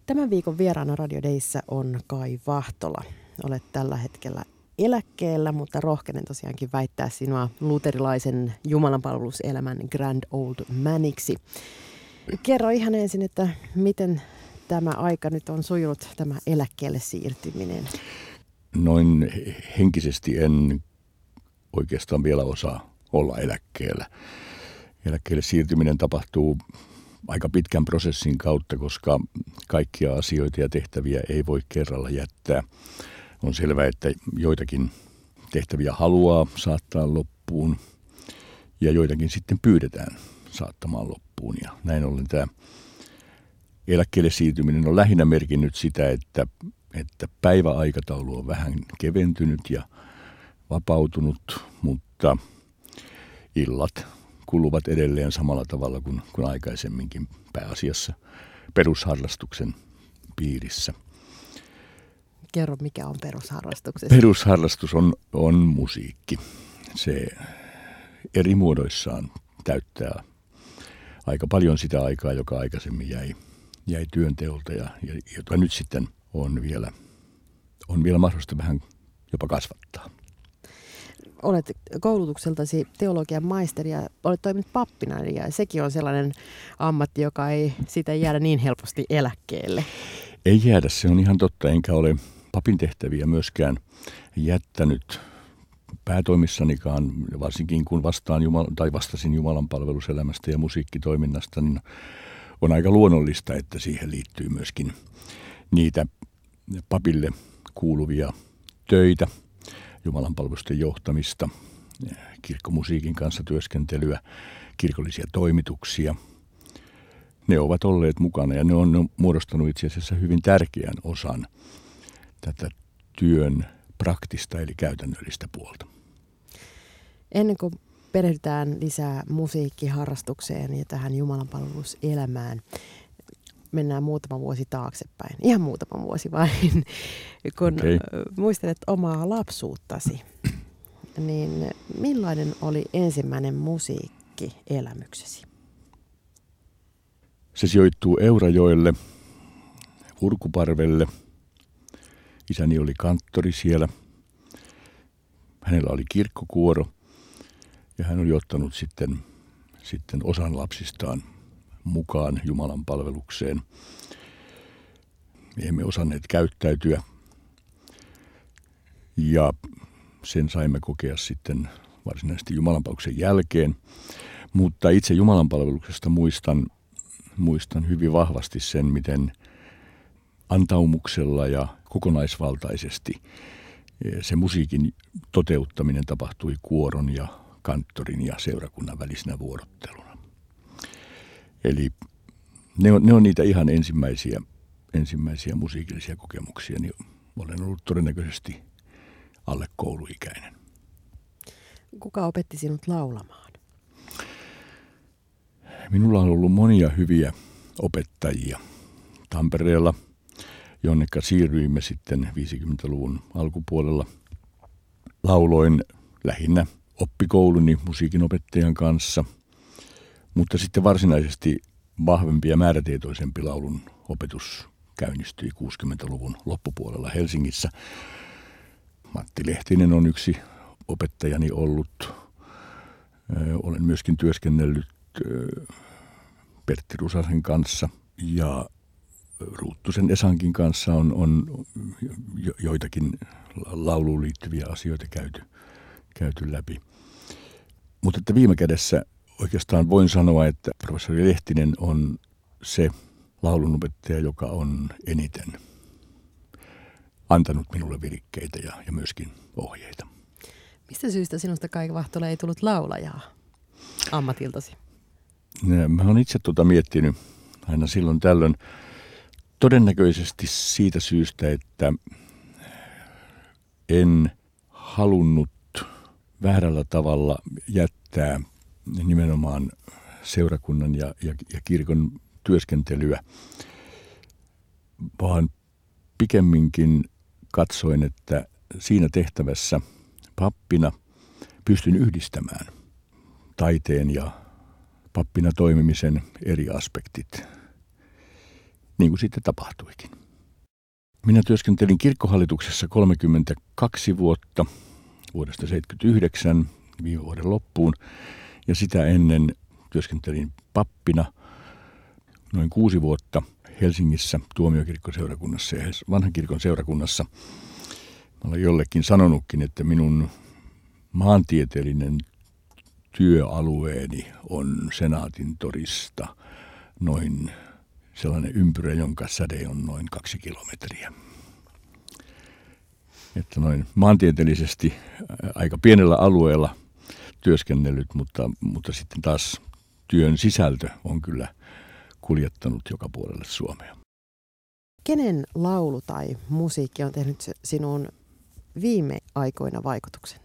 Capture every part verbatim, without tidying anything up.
Tämän viikon vieraana Radio Dayssä on Kai Vahtola. Olet tällä hetkellä eläkkeellä, mutta rohkenen tosiaankin väittää sinua luterilaisen jumalanpalveluselämän grand old maniksi. Kerro ihan ensin, että miten tämä aika nyt on sujunut, tämä eläkkeelle siirtyminen? Noin henkisesti en oikeastaan vielä osaa olla eläkkeellä. Eläkkeelle siirtyminen tapahtuu aika pitkän prosessin kautta, koska kaikkia asioita ja tehtäviä ei voi kerralla jättää. On selvää, että joitakin tehtäviä haluaa saattaa loppuun ja joitakin sitten pyydetään saattamaan loppuun. Ja näin ollen tämä eläkkeelle siirtyminen on lähinnä merkinnyt sitä, että, että päiväaikataulu on vähän keventynyt ja vapautunut, mutta illat kuluvat edelleen samalla tavalla kuin, kuin aikaisemminkin pääasiassa perusharrastuksen piirissä. Kerro, mikä on perusharrastuksessa? Perusharrastus on, on musiikki. Se eri muodoissaan täyttää aika paljon sitä aikaa, joka aikaisemmin jäi, jäi työnteolta ja, ja jota nyt sitten on vielä, on vielä mahdollista vähän jopa kasvattaa. Olet koulutukseltasi teologian maisteri ja olet toiminut pappina ja sekin on sellainen ammatti, joka ei siitä jäädä niin helposti eläkkeelle. Ei jäädä, se on ihan totta, enkä ole papin tehtäviä myöskään jättänyt päätoimissanikaan, varsinkin kun vastaan Jumala, tai vastasin Jumalan palveluselämästä ja musiikkitoiminnasta, niin on aika luonnollista, että siihen liittyy myöskin niitä papille kuuluvia töitä, Jumalan palvelusten johtamista, kirkkomusiikin kanssa työskentelyä, kirkollisia toimituksia. Ne ovat olleet mukana ja ne on muodostanut itse asiassa hyvin tärkeän osan tätä työn praktista eli käytännöllistä puolta. Ennen kuin perehdytään lisää musiikkiharrastukseen ja tähän jumalanpalveluselämään, mennään muutama vuosi taaksepäin. Ihan muutama vuosi vain. Kun okay. muistelet omaa lapsuuttasi, niin millainen oli ensimmäinen musiikkielämyksesi? Se sijoittuu Eurajoelle, Urkuparvelle. Isäni oli kanttori siellä. Hänellä oli kirkkokuoro ja hän oli ottanut sitten, sitten osan lapsistaan mukaan Jumalan palvelukseen. Me emme osanneet käyttäytyä ja sen saimme kokea sitten varsinaisesti Jumalan palveluksen jälkeen. Mutta itse Jumalan palveluksesta muistan, muistan hyvin vahvasti sen, miten antaumuksella ja kokonaisvaltaisesti se musiikin toteuttaminen tapahtui kuoron ja kanttorin ja seurakunnan välisenä vuorotteluna. Eli ne on, ne on niitä ihan ensimmäisiä, ensimmäisiä musiikillisia kokemuksia, niin olen ollut todennäköisesti alle kouluikäinen. Kuka opetti sinut laulamaan? Minulla on ollut monia hyviä opettajia Tampereella, jonneka siirryimme sitten viisikymmentäluvun alkupuolella. Lauloin lähinnä oppikouluni musiikinopettajan kanssa, mutta sitten varsinaisesti vahvempi ja määrätietoisempi laulun opetus käynnistyi kuusikymmentäluvun loppupuolella Helsingissä. Matti Lehtinen on yksi opettajani ollut. Olen myöskin työskennellyt Pertti Rusasen kanssa ja Ruuttusen Esankin kanssa on, on joitakin lauluun liittyviä asioita käyty, käyty läpi. Mutta että viime kädessä oikeastaan voin sanoa, että professori Lehtinen on se laulunopettaja, joka on eniten antanut minulle virikkeitä ja, ja myöskin ohjeita. Mistä syystä sinusta, Kai Vahtola, ei tullut laulajaa ammatiltasi? Mä olen itse tuota miettinyt aina silloin tällöin. Todennäköisesti siitä syystä, että en halunnut väärällä tavalla jättää nimenomaan seurakunnan ja, ja, ja kirkon työskentelyä, vaan pikemminkin katsoin, että siinä tehtävässä pappina pystyn yhdistämään taiteen ja pappina toimimisen eri aspektit niin kuin sitten tapahtuikin. Minä työskentelin kirkkohallituksessa kolmekymmentäkaksi vuotta, vuodesta seitsemänkymmentäyhdeksän viime vuoden loppuun, ja sitä ennen työskentelin pappina noin kuusi vuotta Helsingissä tuomiokirkkoseurakunnassa ja vanhan kirkon seurakunnassa. Mä olen jollekin sanonutkin, että minun maantieteellinen työalueeni on Senaatintorista noin sellainen ympyrä, jonka säde on noin kaksi kilometriä. Että noin maantieteellisesti aika pienellä alueella työskennellyt, mutta, mutta sitten taas työn sisältö on kyllä kuljettanut joka puolelle Suomea. Kenen laulu tai musiikki on tehnyt sinun viime aikoina vaikutuksen?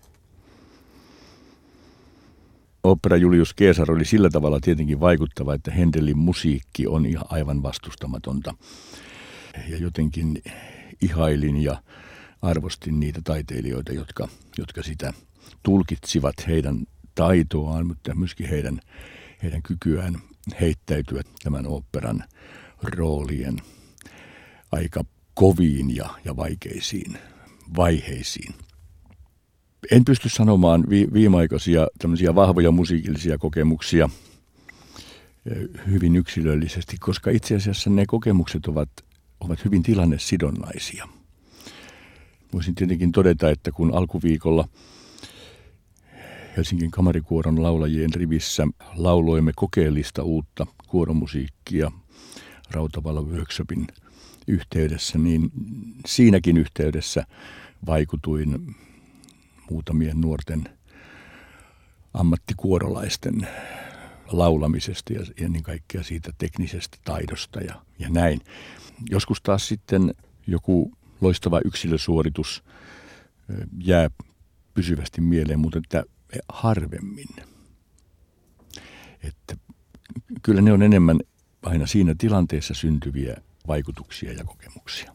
Opera Julius Caesar oli sillä tavalla tietenkin vaikuttava, että Händelin musiikki on ihan aivan vastustamatonta. Ja jotenkin ihailin ja arvostin niitä taiteilijoita, jotka, jotka sitä tulkitsivat, heidän taitoaan, mutta myöskin heidän, heidän kykyään heittäytyä tämän oopperan roolien aika koviin ja, ja vaikeisiin vaiheisiin. En pysty sanomaan vi, viimeaikaisia tämmöisiä vahvoja musiikillisia kokemuksia hyvin yksilöllisesti, koska itse asiassa ne kokemukset ovat, ovat hyvin tilannesidonnaisia. Voisin tietenkin todeta, että kun alkuviikolla Helsingin kamarikuoron laulajien rivissä lauloimme kokeellista uutta kuoromusiikkia Rautavaara-workshopin yhteydessä, niin siinäkin yhteydessä vaikutuin muutamien nuorten ammattikuorolaisten laulamisesta ja ennen kaikkea siitä teknisestä taidosta ja, ja näin. Joskus taas sitten joku loistava yksilösuoritus jää pysyvästi mieleen, mutta että harvemmin. Että kyllä ne on enemmän aina siinä tilanteessa syntyviä vaikutuksia ja kokemuksia.